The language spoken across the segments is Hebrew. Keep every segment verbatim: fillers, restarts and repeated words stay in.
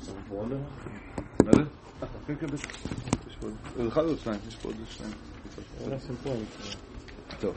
מה זה? כן, כן, בטח. יש פה עוד אחד או שניים? יש פה עוד שניים. טוב.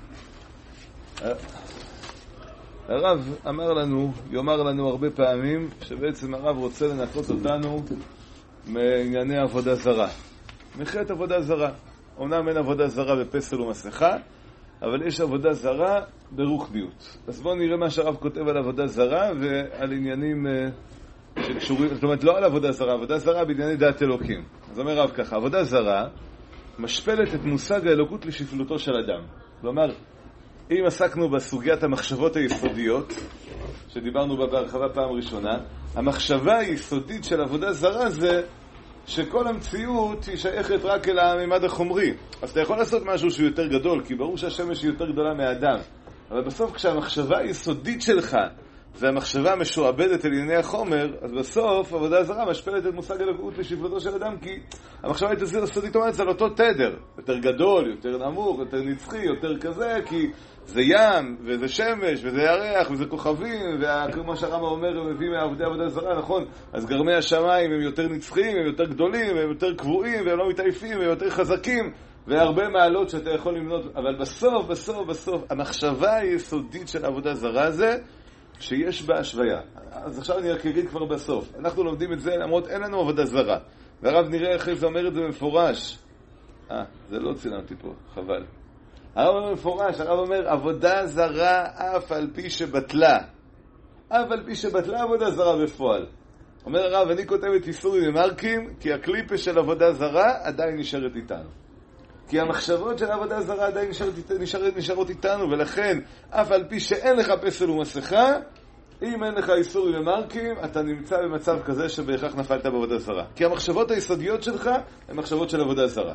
הרב אמר לנו, יאמר לנו הרבה פעמים, שבעצם הרב רוצה לנקות אותנו מענייני עבודה זרה. מחטא עבודה זרה. אומנם אין עבודה זרה בפסל ומסכה, אבל יש עבודה זרה ברוחביות. אז בואו נראה מה שהרב כותב על עבודה זרה ועל עניינים שקשורים, זאת אומרת לא על עבודה זרה, עבודה זרה בענייני דעת אלוקים. אז אומר הרב ככה, עבודה זרה משפלת את מושג האלוקות לשפלותו של אדם. כלומר, אם עסקנו בסוגיית המחשבות היסודיות, שדיברנו בה בהרחבה פעם ראשונה, המחשבה היסודית של עבודה זרה זה שכל המציאות היא שייכת רק אל הממד החומרי. אז אתה יכול לעשות משהו שהוא יותר גדול, כי ברור שהשמש היא יותר גדולה מהאדם. אבל בסוף כשהמחשבה היסודית שלך זה המחשבה המשועבדת אל ענייני החומר, אז בסוף עבודה זרה משפלת את מושג אלוקות לשפלותו של אדם, כי המחשבה היסודית אומרת זה על אותו תדר, יותר גדול, יותר נמוך, יותר נצחי, יותר כזה, כי זה ים, וזה שמש, וזה ירח, וזה כוכבים, וכמו שהרמב"ם אומר, הם מביאים מעבודי עבודה זרה, נכון? אז גרמי השמיים הם יותר נצחיים, הם יותר גדולים, הם יותר קבועים, והם לא מתעייפים, הם יותר חזקים, והרבה מעלות שאתה יכול למנות, אבל בסוף, בסוף, בסוף, המחשבה היסודית של עבודה זרה זה שיש בה השוויה. אז עכשיו אני רק אגיד כבר בסוף. אנחנו לומדים את זה, למרות אין לנו עבודה זרה. והרב נראה איך זה אומר את זה במפורש. אה, זה לא צילמתי פה, חבל. הרב אומר במפורש, הרב אומר, עבודה זרה אף על פי שבטלה. אף על פי שבטלה עבודה זרה בפועל. אומר הרב, אני כותב את איסורים ומרקים, כי הקליפה של עבודה זרה עדיין נשארת איתנו. כי המחשבות של העבודה זרה עדיין נשארות, נשארות, נשארות איתנו, ולכן, אף על פי שאין לך פסל ומסכה, אם אין לך איסורים ומרקים, אתה נמצא במצב כזה שבהכרח נפלת בעבודה זרה. כי המחשבות היסודיות שלך הן מחשבות של עבודה זרה.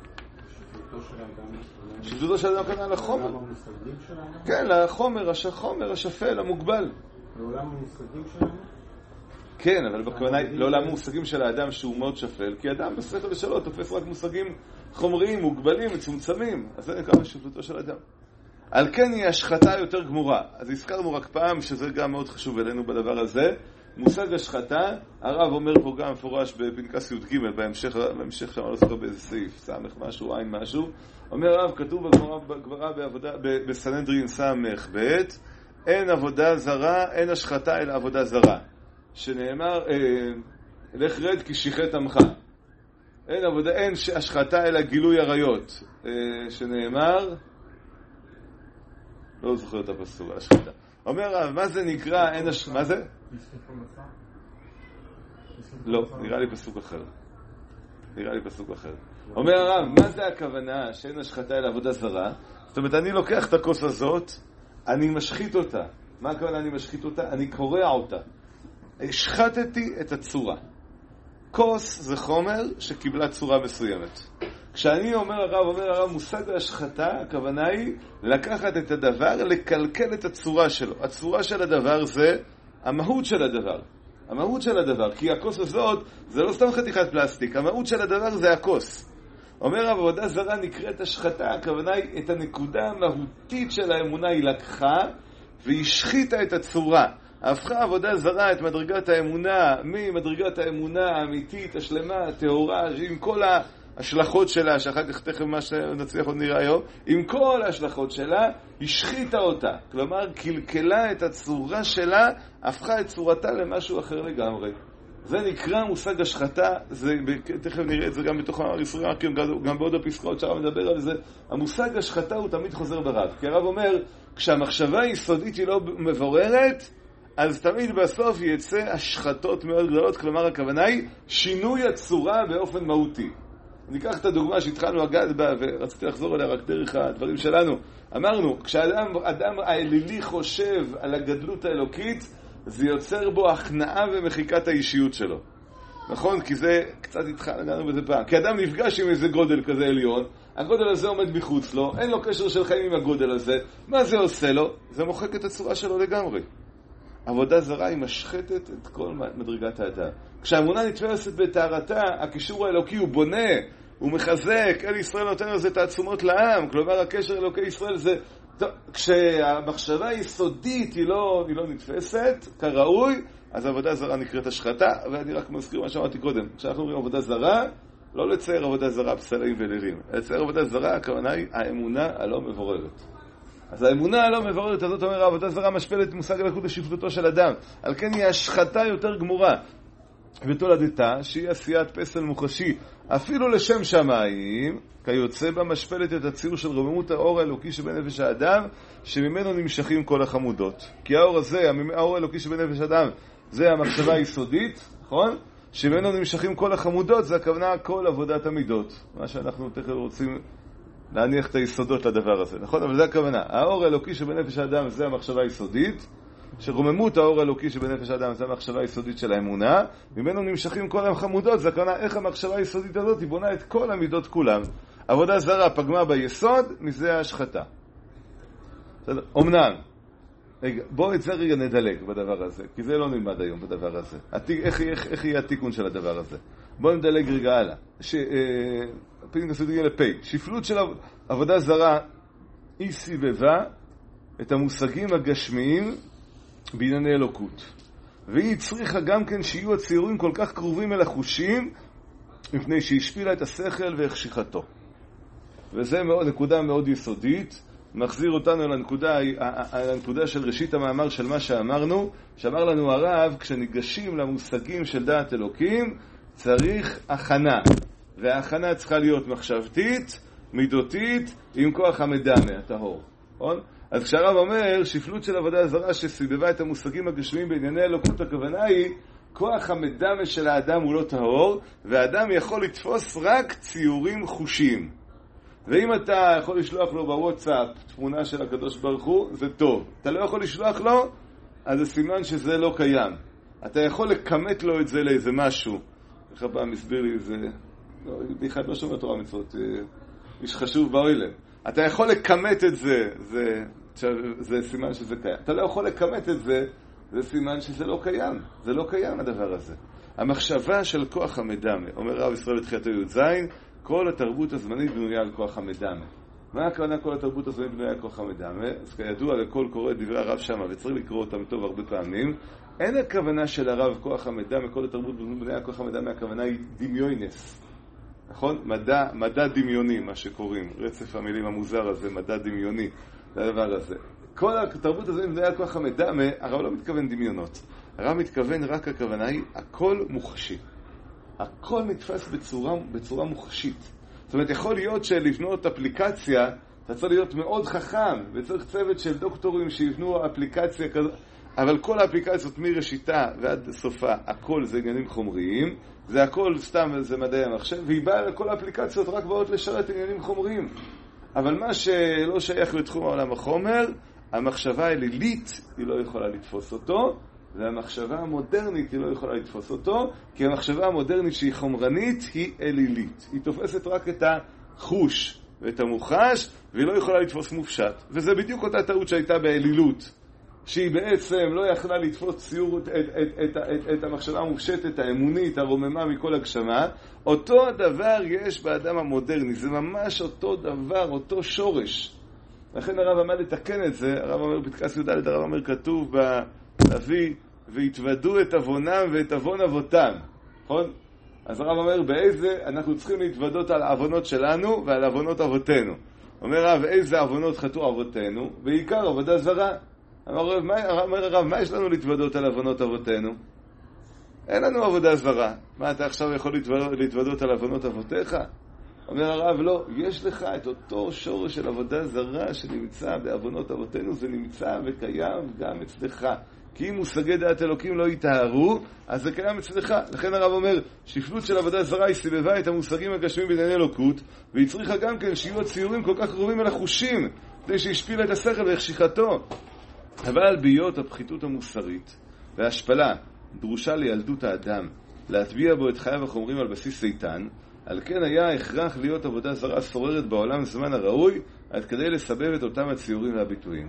שפלותו של אדם כאן לחומר. כן, לחומר, החומר, השפל, המוגבל. לעולם המושגים שלנו? כן, אבל בכוונה, לעולם המושגים של האדם שהוא מאוד שפל, כי האדם בשכל שלו תופס רק מושגים חומריים, מוגבלים, מצומצמים. אז זה נקרא שפלותו של אדם. על כן היא השחתה יותר גמורה. אז הזכרנו רק פעם, שזה גם מאוד חשוב אלינו בדבר הזה. מושג השחתה, הרב אומר פה גם מפורש בפנקס י' ג' בהמשך, בהמשך שם לא זוכר באיזה סעיף, סמך משהו, עין משהו. אומר הרב, כתוב בגמרא בעבודה, בסנהדרין סמך ב', אין עבודה זרה, אין השחתה אלא עבודה זרה. שנאמר, אה, לך רד כי שיחת עמך. אין עבודה, אין השחתה אלא גילוי עריות. אה, שנאמר, לא זוכר את הפסוק, השחתה. אומר הרב, מה זה נקרא, אין הש... מה זה? לא, נראה לי פסוק אחר. נראה לי פסוק אחר. אומר הרב, מה זה הכוונה שאין השחתה אלא עבודה זרה? זאת אומרת, אני לוקח את הכוס הזאת, אני משחית אותה. מה הכוונה אני משחית אותה? אני קורע אותה. השחטתי את הצורה. כוס זה חומר שקיבלה צורה מסוימת. כשאני אומר הרב, אומר הרב, מושג ההשחתה, הכוונה היא לקחת את הדבר, לקלקל את הצורה שלו. הצורה של הדבר זה המהות של הדבר. המהות של הדבר, כי הכוס הזאת זה לא סתם חתיכת פלסטיק, המהות של הדבר זה הכוס. אומר הרב, עבודה זרה נקראת השחתה, הכוונה היא את הנקודה המהותית של האמונה היא לקחה והשחיתה את הצורה. הפכה עבודה זרה את מדרגת האמונה ממדרגת האמונה האמיתית, השלמה, הטהורה, עם כל ההשלכות שלה, שאחר כך תכף מה שנצליח עוד נראה היום, עם כל ההשלכות שלה, השחיתה אותה. כלומר, קלקלה את הצורה שלה, הפכה את צורתה למשהו אחר לגמרי. זה נקרא מושג השחתה, זה, תכף נראה את זה גם בתוך האיסורים, גם בעוד הפסקאות שהרב מדבר על זה. המושג השחתה הוא תמיד חוזר ברב, כי הרב אומר, כשהמחשבה היסודית היא לא מבוררת, אז תמיד בסוף יצא השחתות מאוד גדולות, כלומר הכוונה היא שינוי הצורה באופן מהותי. ניקח את הדוגמה שהתחלנו לגעת בה, ורציתי לחזור אליה רק דרך הדברים שלנו. אמרנו, כשאדם אדם האלילי חושב על הגדלות האלוקית, זה יוצר בו הכנעה ומחיקת האישיות שלו. נכון? כי זה קצת התחלנו בזה פעם. כי אדם נפגש עם איזה גודל כזה עליון, הגודל הזה עומד מחוץ לו, אין לו קשר של חיים עם הגודל הזה. מה זה עושה לו? זה מוחק את הצורה שלו לגמרי. עבודה זרה היא משחטת את כל מדרגת האדם. כשהאמונה נתפסת בטהרתה, הקישור האלוקי הוא בונה, הוא מחזק, אל ישראל נותן לזה תעצומות לעם, כלומר הקשר אלוקי ישראל זה... טוב, כשהמחשבה היסודית היא לא, היא לא נתפסת כראוי, אז עבודה זרה נקראת השחתה, ואני רק מזכיר מה שאמרתי קודם. כשאנחנו אומרים עבודה זרה, לא לצייר עבודה זרה פסלים ולילים. לצייר עבודה זרה, הכוונה היא האמונה הלא מבוררת. אז האמונה הלא מבוררת הזאת אומר, העבודה זרה משפלת מושג אלוקות לשפלותו של אדם. על כן היא השחתה יותר גמורה. ותולדתה שהיא עשיית פסל מוחשי, אפילו לשם שמיים, כיוצא בה משפלת את הציור של רוממות האור האלוקי שבנפש האדם, שממנו נמשכים כל החמודות. כי האור הזה, האור האלוקי שבנפש האדם, זה המחשבה היסודית, נכון? שממנו נמשכים כל החמודות, זה הכוונה כל עבודת המידות. מה שאנחנו תכף רוצים להניח את היסודות לדבר הזה, נכון? אבל זה הכוונה. האור האלוקי שבנפש האדם זה המחשבה היסודית, שרוממות האור האלוקי שבנפש האדם זה המחשבה היסודית של האמונה, ממנו נמשכים כל החמודות, זה הכוונה איך המחשבה היסודית הזאת היא בונה את כל המידות כולם. עבודה זרה פגמה ביסוד, מזה ההשחתה. אמנם, בואו את זה רגע נדלג בדבר הזה, כי זה לא נלמד היום בדבר הזה. איך, איך, איך יהיה התיקון של הדבר הזה? בואו נדלג רגע הלאה. פינק נסודי לפי. שפלות של עבודה זרה היא סיבבה את המושגים הגשמיים בענייני אלוקות. והיא צריכה גם כן שיהיו הציורים כל כך קרובים אל החושים, מפני שהשפילה את השכל והחשיכתו. וזה מאוד, נקודה מאוד יסודית, מחזיר אותנו לנקודה, לנקודה של ראשית המאמר של מה שאמרנו, שאמר לנו הרב, כשניגשים למושגים של דעת אלוקים, צריך הכנה. וההכנה צריכה להיות מחשבתית, מידותית, עם כוח המדמה, הטהור. נכון? אז כשהרב אומר, שפלות של עבודה זרה שסיבבה את המושגים הגשמיים בענייני אלוקות, הכוונה היא, כוח המדמה של האדם הוא לא טהור, והאדם יכול לתפוס רק ציורים חושיים. ואם אתה יכול לשלוח לו בוואטסאפ תמונה של הקדוש ברוך הוא, זה טוב. אתה לא יכול לשלוח לו, אז זה סימן שזה לא קיים. אתה יכול לקמת לו את זה לאיזה משהו. איך הפעם הסביר לי, זה... לא, אחד לא שומע תורה מצוות, איש חשוב באוילם. אתה יכול לקמת את זה, זה, זה סימן שזה קיים. אתה לא יכול לקמת את זה, זה סימן שזה לא קיים. זה לא קיים הדבר הזה. המחשבה של כוח המדמה, אומר רב ישראל בתחילתו י"ז, כל התרבות הזמנית בנויה על כוח המדמה. מה הכוונה כל התרבות הזמנית בנויה על כוח המדמה? אז כידוע לכל קורא את דברי הרב שמה, וצריך לקרוא אותם טוב הרבה פעמים. אין הכוונה של הרב כוח המדמה, כל התרבות בנויה על כוח המדמה, הכוונה היא דמיונס. נכון? מדע, מדע דמיוני, מה שקוראים. רצף המילים המוזר הזה, מדע דמיוני, זה הדבר הזה. כל התרבות הזמנית בנויה על כוח המדמה, הרב לא מתכוון דמיונות. הרב מתכוון רק הכוונה היא, הכל מוחשי. הכל נתפס בצורה, בצורה מוחשית. זאת אומרת, יכול להיות שלבנות אפליקציה, אתה צריך להיות מאוד חכם, וצריך צוות של דוקטורים שיבנו אפליקציה כזאת, אבל כל האפליקציות מראשיתה ועד סופה, הכל זה עניינים חומריים, זה הכל סתם, זה מדעי המחשב, והיא באה לכל האפליקציות רק באות לשרת עניינים חומריים. אבל מה שלא שייך לתחום העולם החומר, המחשבה האלילית, היא לא יכולה לתפוס אותו, והמחשבה המודרנית היא לא יכולה לתפוס אותו, כי המחשבה המודרנית שהיא חומרנית היא אלילית. היא תופסת רק את החוש ואת המוחש, והיא לא יכולה לתפוס מופשט. וזה בדיוק אותה טעות שהייתה באלילות, שהיא בעצם לא יכלה לתפוס ציור את, את, את, את, את המחשבה המופשטת, האמונית, הרוממה מכל הגשמה. אותו הדבר יש באדם המודרני, זה ממש אותו דבר, אותו שורש. לכן הרב אמר לתקן את זה, הרב אומר בפתקס י"ד, הרב אומר כתוב בנביא, והתוודו את אבונם ואת אבון אבותם. נכון? אז הרב אומר, באיזה אנחנו צריכים להתוודות על האבונות שלנו ועל אבונות אבותינו. אומר הרב, איזה אבונות חטאו אבותינו? בעיקר עבודה זרה. אומר הרב, מה, אומר הרב, מה יש לנו להתוודות על אבונות אבותינו? אין לנו עבודה זרה. מה, אתה עכשיו יכול להתוודות, להתוודות על אבונות אבותיך? אומר הרב, לא, יש לך את אותו שורש של עבודה זרה שנמצא באבונות אבותינו, זה נמצא וקיים גם אצלך. כי אם מושגי דעת אלוקים לא יתארו, אז זה קיים אצלך. לכן הרב אומר, שפלות של עבודה זרה היא סיבבה את המושגים הגשמיים בענייני אלוקות, והיא צריכה גם כן שיהיו הציורים כל כך קרובים אל החושים, כדי שהשפילה את השכל והחשיכתו. אבל בהיות הפחיתות המוסרית וההשפלה דרושה לילדות האדם, להטביע בו את חייו החומרים על בסיס איתן, על כן היה הכרח להיות עבודה זרה שוררת בעולם זמן הראוי, עד כדי לסבב את אותם הציורים והביטויים.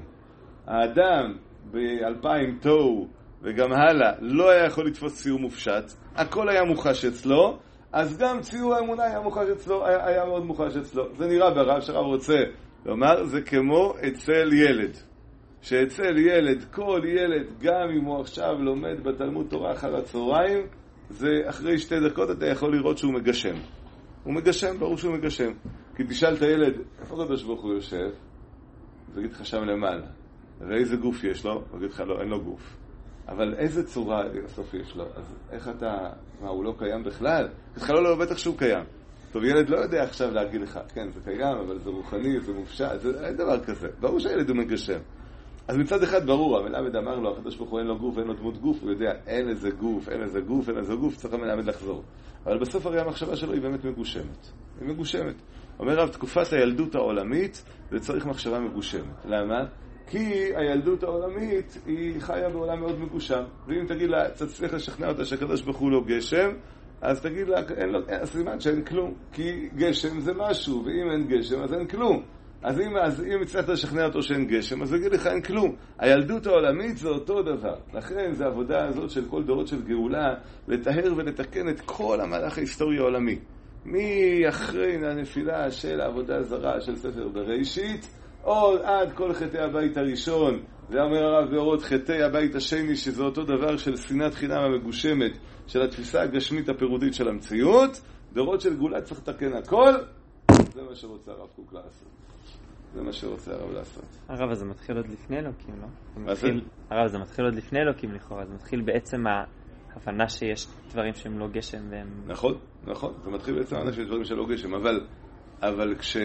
האדם באלפיים תוהו וגם הלאה לא היה יכול לתפוס ציור מופשט, הכל היה מוחש אצלו, אז גם ציור האמונה היה מוחש אצלו, היה, היה מאוד מוחש אצלו. זה נראה ברב שרב רוצה לומר, זה כמו אצל ילד שאצל ילד, כל ילד, גם אם הוא עכשיו לומד בתלמוד תורה אחר הצהריים, זה אחרי שתי דקות אתה יכול לראות שהוא מגשם. הוא מגשם, ברור שהוא מגשם. כי תשאל את הילד, איפה הקדוש ברוך הוא יושב? תגיד לך שם למעלה. ואיזה גוף יש לו? תגיד לך, לא, אין לו גוף. אבל איזה צורה בסוף יש לו? אז איך אתה, מה, הוא לא קיים בכלל? תגיד לך, לא, לא, בטח שהוא קיים. טוב, ילד לא יודע עכשיו להגיד לך, כן, זה קיים, אבל זה רוחני, זה מופשט, זה אין דבר כזה. ברור שהילד הוא מגשם. אז מצד אחד ברור, המלמד אמר לו, הקדוש ברוך הוא אין לו גוף, אין לו דמות גוף, הוא יודע, אין איזה גוף, אין איזה גוף, אין איזה גוף, צריך המלמד לחזור. אבל בסוף הרי המחשבה שלו היא באמת מגושמת. היא מגושמת. אומר רב, תקופת הילדות העולמית, זה צריך מחשבה מגושמת. למה? כי הילדות העולמית היא חיה בעולם מאוד מגושם. ואם תגיד לה, תצליח לשכנע אותה שהקדוש ברוך הוא לא גשם, אז תגיד לה, אין לו, אין, סימן שאין כלום. כי גשם זה משהו, ואם אין גשם אז אין כלום. אז אם, אז אם הצלחת לשכנע אותו שאין גשם, אז יגיד לך אין כלום. הילדות העולמית זה אותו דבר. לכן זה העבודה הזאת של כל דורות של גאולה, לטהר ולתקן את כל המהלך ההיסטורי העולמי. מאחרי הנפילה של העבודה הזרה של ספר בראשית, עוד עד כל חטאי הבית הראשון, ואומר הרב באורות חטאי הבית השני, שזה אותו דבר של שנאת חינם המגושמת, של התפיסה הגשמית הפירודית של המציאות, דורות של גאולה צריך לתקן הכל, זה מה שרוצה הרב קוק לעשות. זה מה שרוצה הרב לעשות. הרב, זה מתחיל עוד לפני אלוקים, לא? מה זה? הרב, זה מתחיל עוד לפני אלוקים לכאורה, זה מתחיל בעצם ההבנה שיש דברים שהם לא גשם והם... נכון, נכון, זה מתחיל בעצם ההבנה שיש דברים שלא גשם, אבל, אבל כש,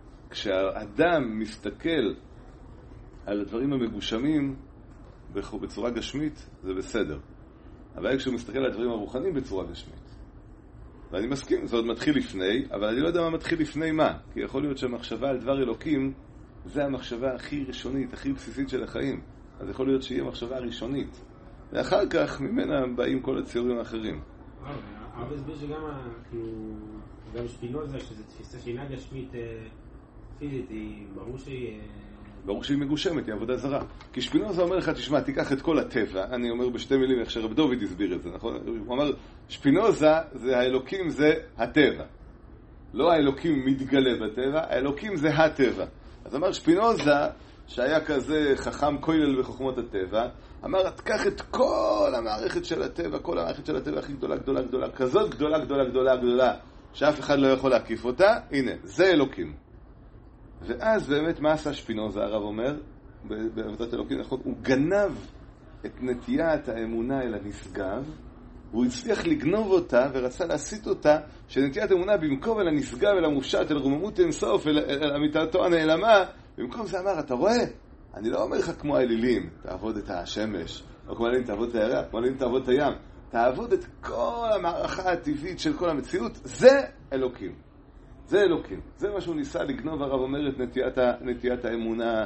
כשהאדם מסתכל על הדברים המגושמים בצורה גשמית, זה בסדר. אבל כשהוא מסתכל על הדברים הרוחניים בצורה גשמית. ואני מסכים, זה עוד מתחיל לפני, אבל אני לא יודע מה מתחיל לפני מה. כי יכול להיות שהמחשבה על דבר אלוקים, זה המחשבה הכי ראשונית, הכי בסיסית של החיים. אז יכול להיות שיהיה מחשבה ראשונית. ואחר כך ממנה באים כל הציורים האחרים. הרבה הסביר שגם, כאילו, גם שפינוזה, שזו תפיסה שאינה גשמית פיזית, היא ברור שהיא... ברור שהיא מגושמת, היא עבודה זרה. כי שפינוזה אומר לך, תשמע, תיקח את כל הטבע, אני אומר בשתי מילים איך שרב דוד הסביר את זה, נכון? הוא אומר, שפינוזה זה האלוקים זה הטבע. לא האלוקים מתגלה בטבע, האלוקים זה הטבע. אז אמר שפינוזה, שהיה כזה חכם כולל בחוכמות הטבע, אמר, תקח את כל המערכת של הטבע, כל המערכת של הטבע הכי גדולה, גדולה, גדולה, כזאת גדולה, גדולה, גדולה, גדולה, שאף אחד לא יכול להקיף אותה, הנה, זה אלוקים. ואז באמת מה עשה שפינוזה, הרב אומר, בעבודת אלוקים, נכון, הוא גנב את נטיית האמונה אל הנשגב, והוא הצליח לגנוב אותה ורצה להסיט אותה, שנטיית האמונה במקום אל הנשגב, אל המופשט, אל רוממות אינסוף, אל, אל, אל אמיתתו הנעלמה, במקום זה אמר, אתה רואה? אני לא אומר לך כמו האלילים, תעבוד את השמש, או כמו האלילים תעבוד את הירח, כמו האלילים תעבוד את הים, תעבוד את כל המערכה הטבעית של כל המציאות, זה אלוקים. זה אלוקים. זה מה שהוא ניסה לגנוב, הרב אומר, את נטיית, נטיית האמונה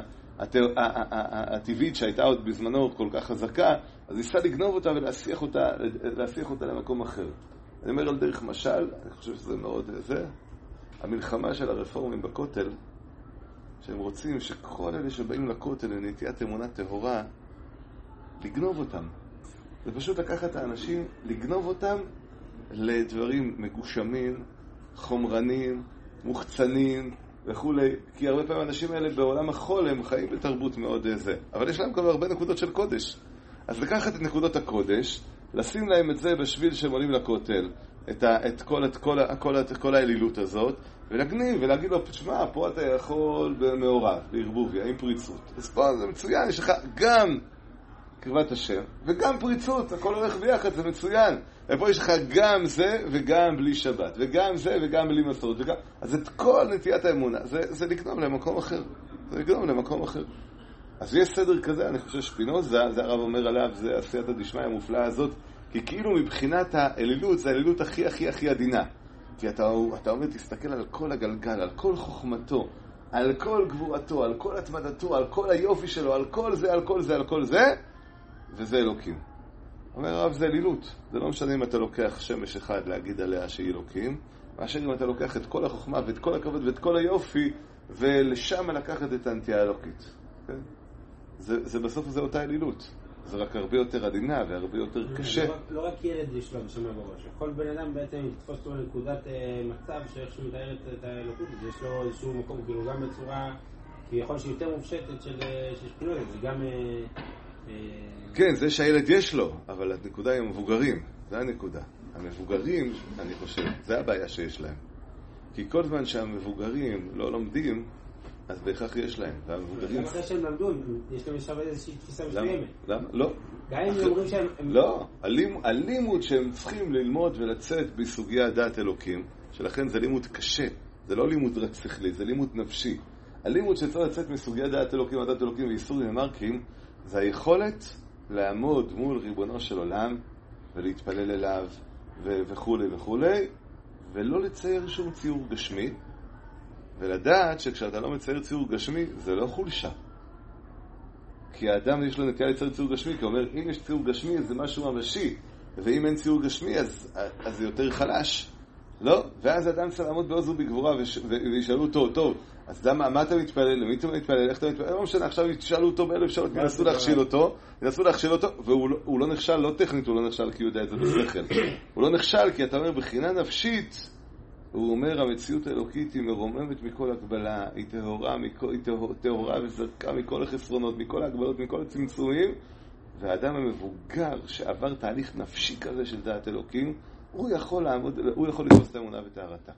הטבעית שהייתה עוד בזמנו כל כך חזקה, אז ניסה לגנוב אותה ולהסיח אותה, להסיח אותה למקום אחר. אני אומר על דרך משל, אני חושב שזה מאוד זה, המלחמה של הרפורמים בכותל, שהם רוצים שכל אלה שבאים לכותל לנטיית אמונה טהורה, לגנוב אותם. זה פשוט לקחת את האנשים, לגנוב אותם לדברים מגושמים, חומרנים, מוחצנים וכולי, כי הרבה פעמים האנשים האלה בעולם החול הם חיים בתרבות מאוד זה, אבל יש להם כבר הרבה נקודות של קודש. אז לקחת את נקודות הקודש, לשים להם את זה בשביל שהם עולים לכותל, את, ה, את, כל, את, כל, כל, את כל האלילות הזאת, ולגניב ולהגיד לו, תשמע, פה אתה יכול במעורב, בערבוביה, עם פריצות. אז פה זה מצוין, יש לך גם קרבת השם וגם פריצות, הכל הולך ביחד, זה מצוין. ופה יש לך גם זה וגם בלי שבת, וגם זה וגם בלי מסורת, וגם... אז את כל נטיית האמונה, זה, זה לגנוב למקום אחר. זה לגנוב למקום אחר. אז יש סדר כזה, אני חושב שפינוזה, זה הרב אומר עליו, זה עשיית הדשמיא המופלאה הזאת, כי כאילו מבחינת האלילות, זה האלילות הכי הכי הכי עדינה. כי אתה, אתה אומר, תסתכל על כל הגלגל, על כל חוכמתו, על כל גבורתו, על כל התמדתו, על כל היופי שלו, על כל זה, על כל זה, על כל זה, וזה אלוקים. אומר הרב, זה אלילות. זה לא משנה אם אתה לוקח שמש אחד להגיד עליה שהיא אלוקים, מאשר אם אתה לוקח את כל החוכמה ואת כל הכבוד ואת כל היופי, ולשם לקחת את הנטייה האלוקית. כן? זה, זה בסוף זה אותה אלילות. זה רק הרבה יותר עדינה והרבה יותר קשה. לא, לא רק ילד יש לו נשמה בראש. כל בן אדם בעצם יתפוס לו נקודת אה, מצב שאיכשהו מתאר את האלוקות. יש לו איזשהו מקום, כאילו גם בצורה כביכול שיותר מופשטת של שפינוזה, זה גם... כן, זה שהילד יש לו, אבל הנקודה היא המבוגרים, זה הנקודה. המבוגרים, אני חושב, זה הבעיה שיש להם. כי כל זמן שהמבוגרים לא לומדים, אז בהכרח יש להם. גם אחרי שהם למדו, יש להם עכשיו איזושהי תפיסה מסוימת. למה? לא. גם אם הם אומרים שהם... לא, הלימוד שהם צריכים ללמוד ולצאת בסוגיה הדעת אלוקים, שלכן זה לימוד קשה, זה לא לימוד רק שכלי, זה לימוד נפשי. הלימוד שצריך לצאת מסוגיה דעת אלוקים, הדעת אלוקים ואיסורים ומרקים, זה היכולת לעמוד מול ריבונו של עולם ולהתפלל אליו וכו' וכו', ולא לצייר שום ציור גשמי, ולדעת שכשאתה לא מצייר ציור גשמי זה לא חולשה. כי האדם יש לו נטייה לצייר ציור גשמי, כי הוא אומר, אם יש ציור גשמי אז זה משהו ממשי, ואם אין ציור גשמי אז, אז זה יותר חלש. לא? ואז האדם צריך לעמוד בעוז ובגבורה וש... וישאלו אותו, טוב, אז למה, מה אתה מתפלל? למי אתה מתפלל? איך אתה מתפלל? לא משנה, עכשיו ישאלו אותו באלף שעות, ינסו להכשיל אותו, ינסו להכשיל אותו, והוא לא, הוא לא נכשל, לא טכנית הוא לא נכשל כי הוא יודע את זה בשכל. הוא לא נכשל כי אתה אומר, בחינה נפשית, הוא אומר, המציאות האלוקית היא מרוממת מכל הגבלה, היא טהורה, מכל, היא טהורה וזרקה מכל החסרונות, מכל ההגבלות, מכל הצמצומים, והאדם המבוגר שעבר תהליך נפשי כזה של דעת אלוקים, הוא יכול לעמוד, הוא יכול לתפוס את האמונה וטהרתה.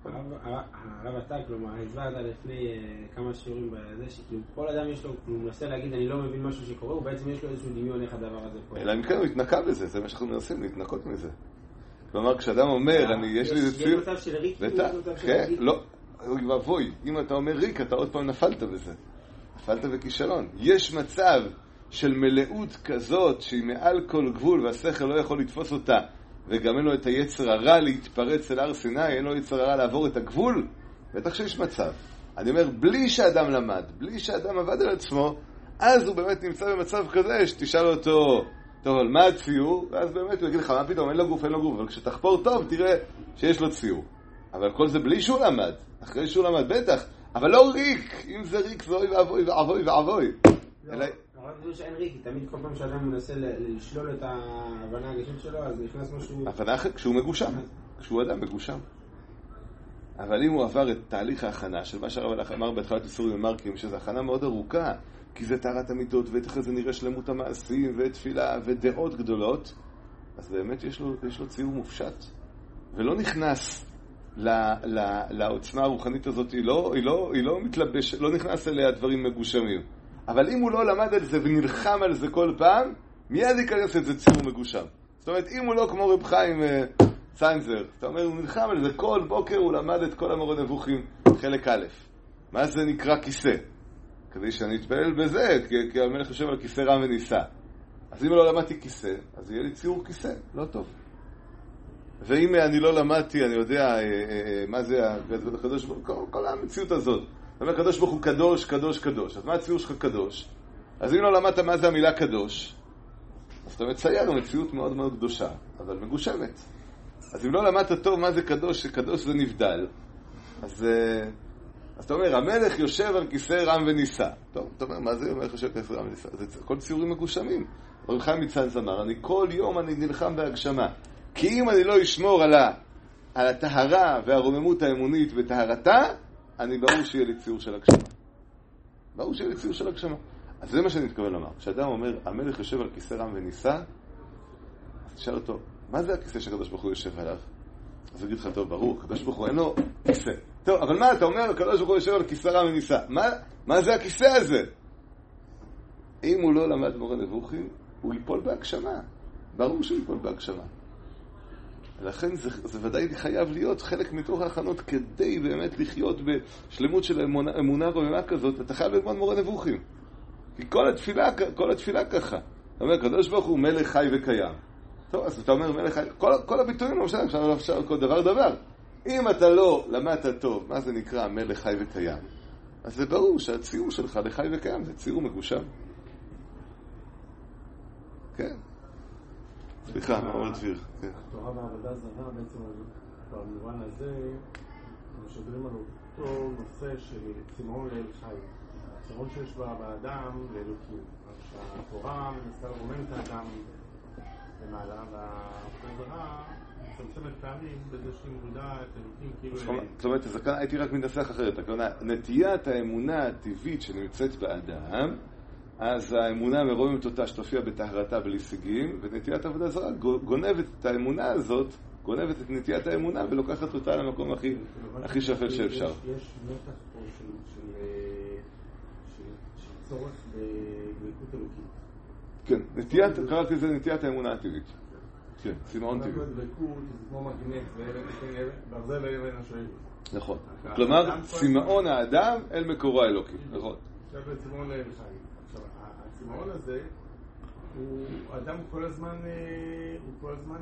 הרב אתה, כלומר, הסברת לפני כמה שיעורים בזה, שכאילו כל אדם יש לו, הוא מנסה להגיד, אני לא מבין משהו שקורה, ובעצם יש לו איזשהו דמיון איך הדבר הזה פה. אלא אם כן הוא התנקה בזה, זה מה שאנחנו מנסים, להתנקות מזה. כלומר, כשאדם אומר, אני, יש לי איזה ציר... יש מצב של ריק, כן, לא, ובוי, אם אתה אומר ריק, אתה עוד פעם נפלת בזה. נפלת בכישלון. יש מצב של מלאות כזאת, שהיא מעל כל גבול, והשכל לא יכול לתפוס אותה, וגם אין לו את היצר הרע להתפרץ אל הר סיני, אין לו יצר הרע לעבור את הגבול, בטח שיש מצב. אני אומר, בלי שאדם למד, בלי שאדם עבד על עצמו, אז הוא באמת נמצא במצב כזה, שתשאל אותו, טוב, על מה הציור? ואז באמת הוא יגיד לך, מה פתאום, אין לו גוף, אין לו גוף, אבל כשתחפור טוב, תראה שיש לו ציור. אבל כל זה בלי שהוא למד, אחרי שהוא למד, בטח, אבל לא ריק, אם זה ריק, זה אוי ואבוי ואבוי ואבוי. אלא... אבל זה שאין ריק, תמיד כל פעם שאדם מנסה לשלול את ההבנה הגשמית שלו, אז נכנס משהו... ההבנה אחרת, כשהוא מגושם, כשהוא אדם מגושם. אבל אם הוא עבר את תהליך ההכנה של מה שהרב אמר בהתחלת איסורים ומרקים, שזו הכנה מאוד ארוכה, כי זה טהרת המידות, ואיך זה נראה שלמות המעשים, ותפילה, ודעות גדולות, אז באמת יש לו, יש לו ציור מופשט, ולא נכנס ל, ל, לעוצמה הרוחנית הזאת, היא לא, היא לא, היא לא מתלבש, לא נכנס אליה דברים מגושמים. אבל אם הוא לא למד על זה ונלחם על זה כל פעם, מיד ייכנס את זה ציור מגושם. זאת אומרת, אם הוא לא כמו רב חיים ציינזר, זאת אומרת, הוא נלחם על זה כל בוקר, הוא למד את כל המורה נבוכים, חלק א'. מה זה נקרא כיסא? כדי שאני אתפלל בזה, כי, כי המלך יושב על כיסא רם וניסה. אז אם לא למדתי כיסא, אז יהיה לי ציור כיסא, לא טוב. ואם אני לא למדתי, אני יודע אה, אה, מה זה הקדוש ברוך הוא, כל, כל המציאות הזאת. זאת אומרת, הקדוש ברוך הוא קדוש, קדוש, קדוש. אז מה הציור שלך קדוש? אז אם לא למדת מה זה המילה קדוש, אז אתה מצייר מציאות מאוד מאוד קדושה, אבל מגושמת. אז אם לא למדת טוב מה זה קדוש, שקדוש זה נבדל, אז... אה, אז אתה אומר, המלך יושב על כיסא רם וניסה. טוב, אתה אומר, מה זה המלך יושב על כיסא רם וניסה? זה כל ציורים מגושמים. רב חיים מצאנז אמר, אני כל יום אני נלחם בהגשמה. כי אם אני לא אשמור על, ה, על הטהרה והרוממות האמונית וטהרתה, אני ברור שיהיה לי ציור של הגשמה. ברור שיהיה לי ציור של הגשמה. אז זה מה שאני מתכוון לומר. כשאדם אומר, המלך יושב על כיסא רם וניסה, אז תשאל אותו, מה זה הכיסא שהקדוש ברוך הוא יושב עליו? אז הוא יגיד לך, טוב, ברור, הקדוש ברוך הוא אין לו כיסא. טוב, אבל מה אתה אומר? הקדוש ברוך הוא יושב על כיסא רם וניסה. מה, מה זה הכיסא הזה? אם הוא לא למד מורה נבוכים, הוא ייפול בהגשמה. ברור שהוא ייפול בהגשמה. ולכן זה, זה ודאי חייב להיות חלק מתוך ההכנות כדי באמת לחיות בשלמות של אמונה, אמונה רוממה כזאת. אתה חייב ללמוד מורה נבוכים. כי כל התפילה, כל התפילה ככה. אתה אומר, הקדוש ברוך הוא מלך חי וקיים. טוב, אז אתה אומר מלך חי, כל, כל הביטויים לא משנה, אפשר להפשר כל דבר דבר. אם אתה לא למדת טוב, מה זה נקרא מלך חי וקיים? אז זה ברור שהציור שלך לחי וקיים זה ציור מגושם. כן. סליחה, מה אומר דביר? התורה בעבודה זרה בעצם במובן הזה משדרים על אותו נושא של צמאון לאל חי. הצמאון שיש באדם לאלוקים. שהתורה מנסה לרומם את האדם למעלה, והעבודה זרה מצמצמת פעמים בזה שהיא מודעת, אלוקים כאילו... זאת אומרת, הייתי רק מנסח אחרת. הכוונה, נטיית האמונה הטבעית שנמצאת באדם, אז האמונה מרוממת אותה שתופיע בטהרתה בלי שיגים, ונטיית עבודה זרה גונבת את האמונה הזאת, גונבת את נטיית האמונה ולוקחת אותה למקום הכי, הכי שפל שאפשר. יש, יש מתח פה של, של, של, של צורך בגליקות אלוקית. כן, נטיית, קראתי לזה נטיית האמונה הטבעית. כן, צמאון טבעי. גליקות זה כמו מגנט, ברזל אבן השואל. נכון. כלומר, צמאון האדם אל מקורו האלוקי. נכון. עכשיו צמאון לחיים. עכשיו, הצמאון הזה, האדם הוא כל הזמן, הוא כל הזמן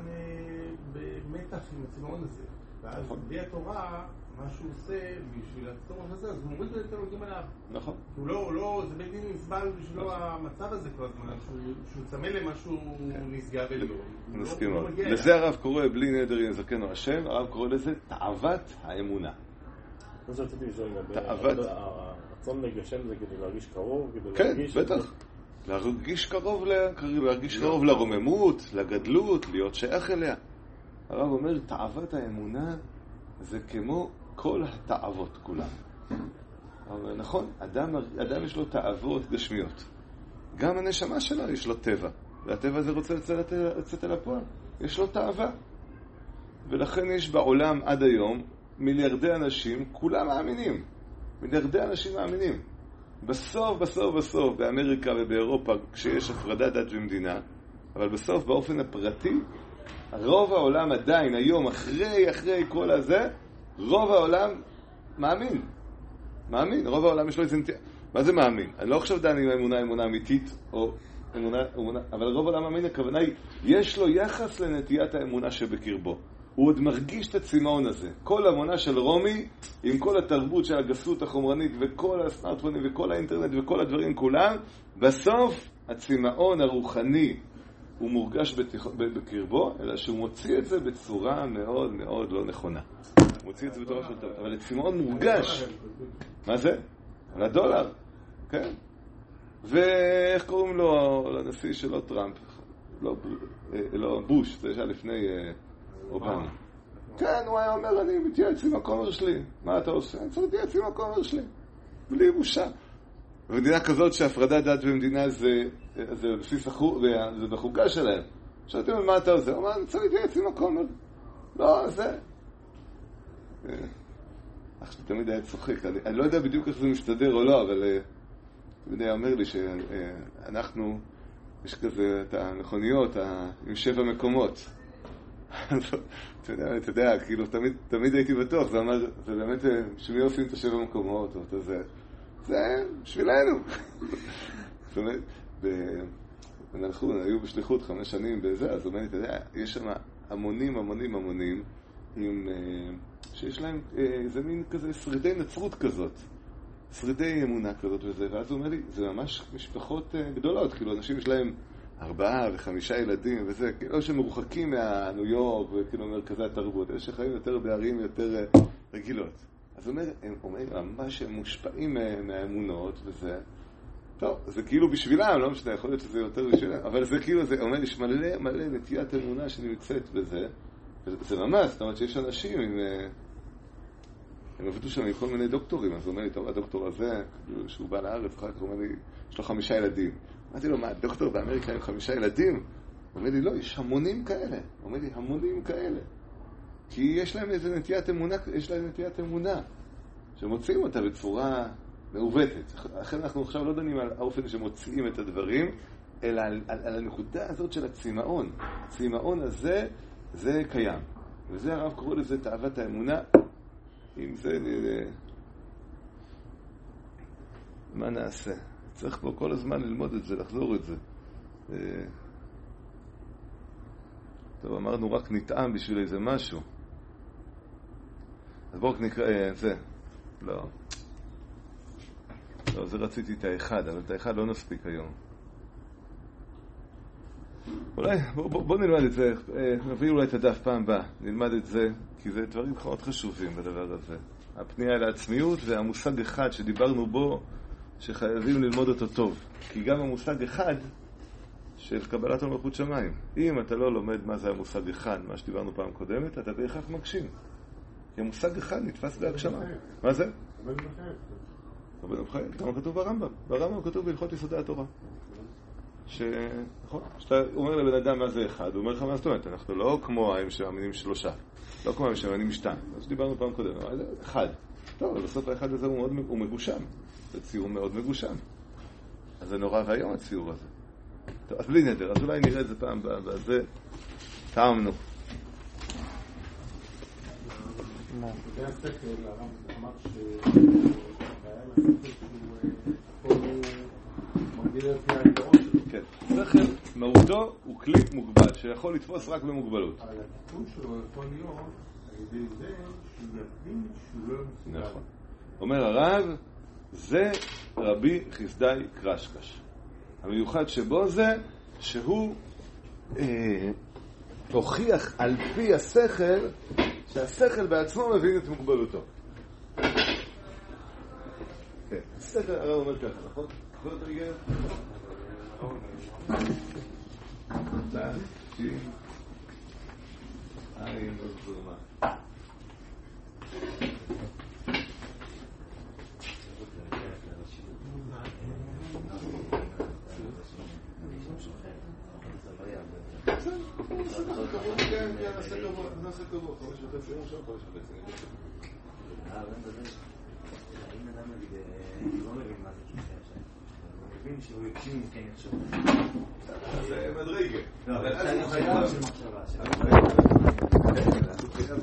במתח עם הצמאון הזה. ואז בלי התורה, מה שהוא עושה בשביל הצורך הזה, אז הוא מוריד את אלוקים עליו. נכון. הוא לא, לא, זה בלתי נסבל בשבילו המצב הזה כל הזמן, שהוא צמא למשהו נשגב עליון. נסכים מאוד. לזה הרב קורא, בלי נדר יזכנו השם, הרב קורא לזה תאוות האמונה. מה שרציתי לשאול, תאוות. הרצון לגשם זה כדי להרגיש קרוב? כן, בטח. להרגיש קרוב, להרגיש קרוב לרוממות, לגדלות, להיות שייך אליה. הרב אומר, תאוות האמונה זה כמו כל התאוות כולן. אבל נכון, אדם, אדם יש לו תאוות גשמיות. גם הנשמה שלו יש לו טבע. והטבע הזה רוצה לצאת, לצאת אל הפועל. יש לו תאווה. ולכן יש בעולם עד היום מיליארדי אנשים, כולם מאמינים. מיליארדי אנשים מאמינים. בסוף, בסוף, בסוף, באמריקה ובאירופה, כשיש הפרדת דת ומדינה, אבל בסוף, באופן הפרטי, רוב העולם עדיין, היום, אחרי, אחרי כל הזה, רוב העולם מאמין. מאמין. רוב העולם יש לו איזה נטייה. מה זה מאמין? אני לא עכשיו דן עם האמונה, אמונה אמיתית, או אמונה, אמונה, אבל רוב העולם מאמין, הכוונה היא, יש לו יחס לנטיית האמונה שבקרבו. הוא עוד מרגיש את הצמאון הזה. כל המונה של רומי, עם כל התרבות של הגסות החומרנית, וכל הסמארטפונים, וכל האינטרנט, וכל הדברים כולם, בסוף, הצמאון הרוחני, הוא מורגש בקרבו, אלא שהוא מוציא את זה בצורה מאוד מאוד לא נכונה. הוא מוציא את זה בצורה של טוב. אבל הצמאון מורגש. מה זה? על הדולר. כן. ואיך קוראים לו לנשיא שלו טראמפ? לא, לא בוש, זה היה לפני אובמה. כן, הוא היה אומר, אני מתייעץ עם הכומר שלי. מה אתה עושה? אני צריך להתייעץ עם הכומר שלי. בלי בושה. במדינה כזאת שהפרדת דת במדינה זה, זה בסיס החוק, זה בחוקה שלהם. שאלתי מה אתה עושה? הוא אמר, אני צריך להתייעץ עם הכומר. לא, זה. אך שתמיד היה צוחק. אני, אני לא יודע בדיוק איך זה מסתדר או לא, אבל תמיד היה אומר לי שאנחנו, יש כזה את המכוניות עם שבע מקומות. אתה יודע, אתה יודע, כאילו, תמיד, תמיד הייתי בטוח, זה אומר, זה באמת, שמי עושים את השבע מקומות, או את זה, זה בשבילנו. זאת אומרת, אנחנו היו בשליחות חמש שנים בזה, אז אומר לי, אתה יודע, יש שם המונים, המונים, המונים, עם, שיש להם, זה מין כזה שרידי נצרות כזאת, שרידי אמונה כזאת וזה, ואז הוא אומר לי, זה ממש משפחות גדולות, כאילו, אנשים יש להם ארבעה וחמישה ילדים וזה, כאילו שמרוחקים מהניו יורק וכאילו מרכזי התרבות, יש שחיים יותר בערים יותר רגילות. אז הוא אומר, הם אומרים, ממש הם מושפעים מהאמונות וזה, טוב, זה כאילו בשבילם, לא משנה, יכול להיות שזה יותר בשבילם, אבל זה כאילו, זה אומר, יש מלא, מלא נטיית אמונה שנמצאת בזה, וזה ממש, זאת אומרת שיש אנשים עם, הם עבדו שם עם כל מיני דוקטורים, אז הוא אומר לי, טוב, הדוקטור הזה, שהוא בא לארץ, אחר כך הוא אומר לי, יש לו חמישה ילדים. אמרתי לו, מה, דוקטור באמריקה עם חמישה ילדים? הוא אומר לי, לא, יש המונים כאלה. הוא אומר לי, המונים כאלה. כי יש להם איזה נטיית אמונה, יש להם נטיית אמונה, שמוצאים אותה בצורה מעוותת. לכן אנחנו עכשיו לא דנים על האופן שמוצאים את הדברים, אלא על, על, על הנקודה הזאת של הצמאון. הצמאון הזה, זה קיים. וזה הרב קורא לזה תאוות האמונה. אם זה... מה נעשה? צריך פה כל הזמן ללמוד את זה, לחזור את זה. טוב, אמרנו רק נטעם בשביל איזה משהו. אז בואו נקרא, זה. לא. לא, זה רציתי את האחד, אבל את האחד לא נספיק היום. אולי, בואו בוא, בוא נלמד את זה. נביא אולי את הדף פעם הבא. נלמד את זה, כי זה דברים מאוד חשובים בדבר הזה. הפנייה אל העצמיות והמושג אחד שדיברנו בו, שחייבים ללמוד אותו טוב. כי גם המושג אחד, של קבלת מלכות שמיים. אם אתה לא לומד מה זה המושג אחד, מה שדיברנו פעם קודמת, אתה בהכרח מגשים. כי המושג אחד נתפס בהגשמה. מה זה? רבנו בחיי. כמה כתוב ברמב"ם? ברמב"ם כתוב בהלכות יסודי התורה. ש... נכון? שאתה אומר לבן אדם מה זה אחד, הוא אומר לך מה זאת אומרת, אנחנו לא כמו הם שמאמינים שלושה, לא כמו הם שמאמינים שתיים. אז דיברנו פעם קודם, אבל זה אחד. טוב, אבל בסוף האחד הזה הוא מאוד הוא מגושם. זה ציור מאוד מגושם. אז זה נורא רעיון הציור הזה. טוב, אז בלי נדר, אז אולי נראה את זה פעם הבאה, זה טעמנו. זה הספק לרם, אמר שבעיה מהספק שהוא מגדיר לפי העיקרון שלו. כן, שכל מהותו הוא כלי מוגבל, שיכול לתפוס רק במוגבלות. אבל הטיפול שלו יכול להיות על ידי זה שהוא יבין שהוא לא מסוגל. נכון. אומר הרב, זה רבי חסדאי קרשקש. המיוחד שבו זה שהוא אה, הוכיח על פי השכל, שהשכל בעצמו מבין את מוגבלותו. כן, השכל הרב אומר ככה, נכון? נכון אתה מגיע? תשעים עין עוד זורמה. נעשה קבוע, נעשה קבוע, חמש וחצי יום שם, חמש וחצי. אה, אבל נדבר, אם אדם נגיד, לא מבין מה זה כיסא השם, הוא מבין שהוא יקשים כן יחשוב. זה מדרגה. לא, אבל אני חייב של מחשבה.